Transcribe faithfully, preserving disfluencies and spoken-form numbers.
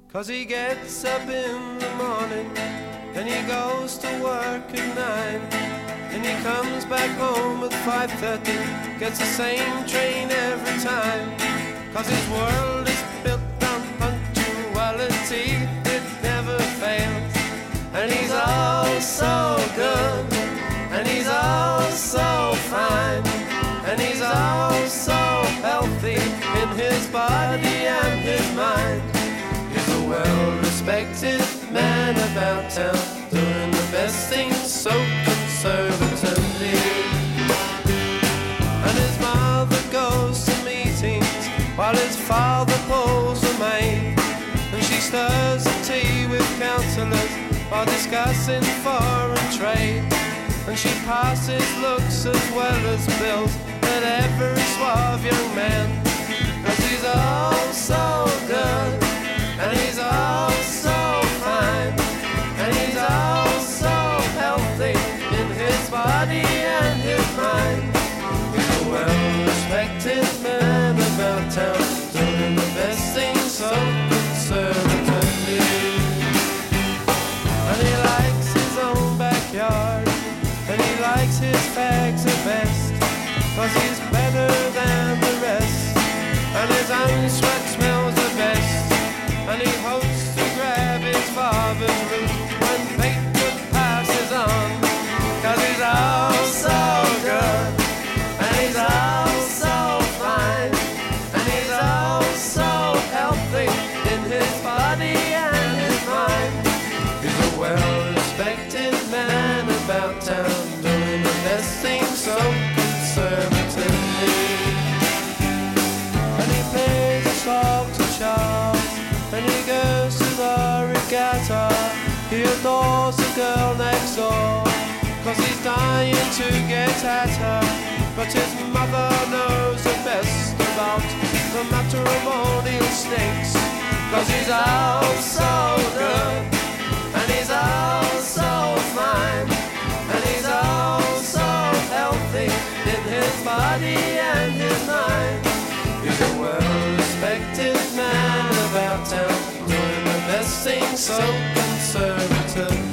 'Cause he gets up in the morning and he goes to work at nine, and he comes back home at five thirty, gets the same train every time. 'Cause his world is built on punctuality, it never fails. And he's all so good, and he's all so fine, and he's all so healthy in his body and his mind. He's a well-respected man about town, doing the best things so conservatively. And his mother goes to meetings while his father pulls the maid, and she stirs the tea with counsellors while discussing foreign trade. And she passes looks as well as bills at every suave young man. 'Cause he's all so good, and he's all so fine, and he's all so healthy in his body and his mind. He's a well-respected man about town, doing the best things so conservatively. And he likes his own backyard, and he likes his fags the best, 'cause he's better than the rest, and his own sweat smells the best. And he hopes to grab his father's root when Bateman passes on. 'Cause he's all so good, and he's all so fine, and he's all so healthy in his body and his mind. He's a well-respected man about town, doing the best things so conservatively. And he plays a song to Charles, and he goes to the regatta. He adores the girl next door, 'cause he's dying to get at her. But his mother knows the best about the matrimonial snakes. 'Cause he's all so good, and he's all so fine, and he's all so healthy in his body and his mind. He's a well-respected man about town, doing the best things so conservative.